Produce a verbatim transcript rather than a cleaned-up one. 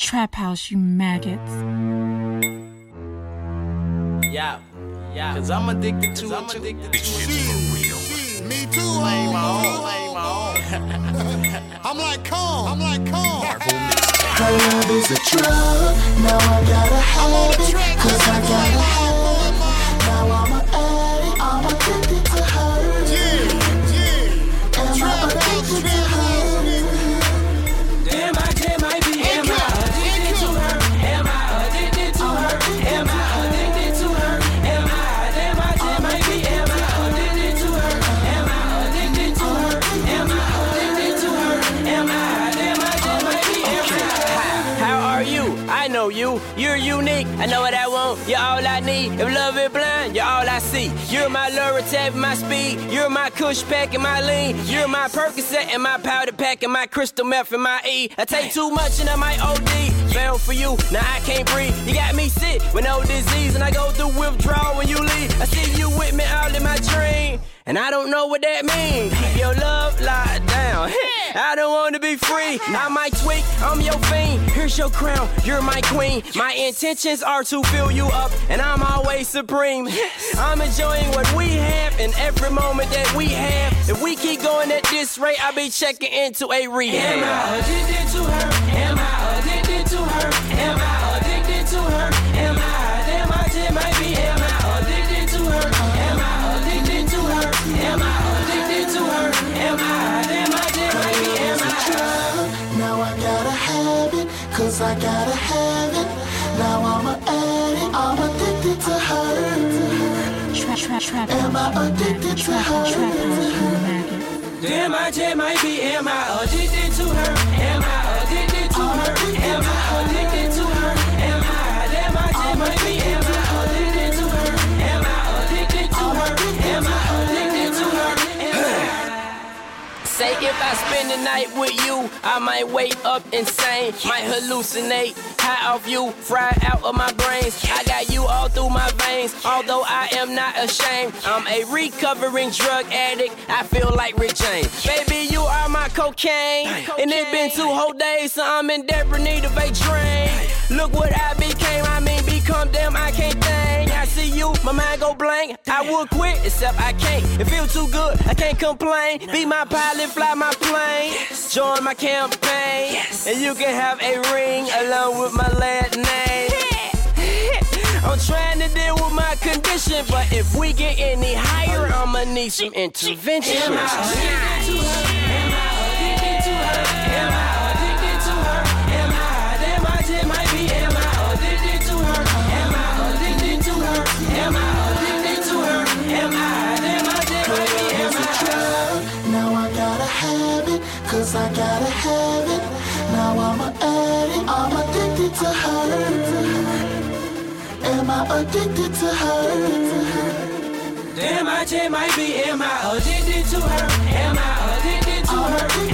Trap House, you maggots. Yeah, yeah. Cause I'm addicted to I'm it. addicted This to shit's it. for real. Shit, me too, lame on, lame on. I'm like, calm, I'm like, calm. Her love is a drug, now I gotta have it, cause I gotta have it. Now I'm an addict, I'm addicted to her. Yeah, yeah. Am I addicted to her? Damn, I damn, I be. Am I addicted to her? Am I addicted to her? Am I addicted to her? Am I damn, I damn, I be. Am I addicted to her? Am I addicted to her? Am I addicted to her? Am I damn, I damn, I be. Am I? How are you? I know you. You're unique. I know what I want. You're all I need. If love is blind, you're all I see. You're my Loratab and my speed. You're my Kush pack and my lean. You're my Percocet and my powder pack and my crystal meth and my E. I take too much and I might O D. Fell for you, now I can't breathe. You got me sick with no disease, and I go through withdrawal when you leave. I see you with me all in my dream, and I don't know what that means. Keep your love locked down. I don't want to be free. I might tweak, I'm your fiend. Here's your crown, you're my queen. My intentions are to fill you up, and I'm always supreme. I'm enjoying what we have in every moment that we have. If we keep going at this rate, I'll be checking into a rehab. Am I addicted to her? Am I addicted to her? Am I addicted to her? Am I? Damn, I did might be. Am I addicted to her? Am I addicted to her? Am I addicted to her? Am I? Damn, I did might be. Am I? Now I gotta have it, cause I gotta have it. Now I'm an addict, I'm addicted to her. Trap, trap, trap. Am I addicted to Trap House, you her? maggots. Damn, I just might be. Am I addicted to her? Am I addicted to her? Am I addicted to her? Am I? Damn, I just might be. Am I addicted to her? Am I addicted to her? Am I addicted to her? Say if I spend the night with you, I might wake up insane, might hallucinate, high off you, fried out of my brains. I got you all through my veins, although I am not ashamed. I'm a recovering drug addict, I feel like Rick James. Baby, you are my cocaine, and it been two whole days, so I'm in desperate need of a drain. Look what I became, I mean become damn, I can't think. I see you, my mind go blank. I would quit, except I can't. It feel too good, I can't complain. Be my pilot, fly my plane. Join my campaign, and you can have a ring along with my last name. I'm trying to deal with my condition, but if we get any higher, I'ma need some intervention. Am I addicted to her? Am I addicted to her? Am I addicted to her? Am I? Damn, I just might be. Am I addicted to her? Am I addicted to her? Am I addicted to her? Am I? Damn, I just might be. Am I? Now I gotta have it, cause I gotta have it. Now I'm an addict, I'm addicted to her. Am I addicted to her? Damn, I just might be. Am I addicted to her? Am I addicted to her?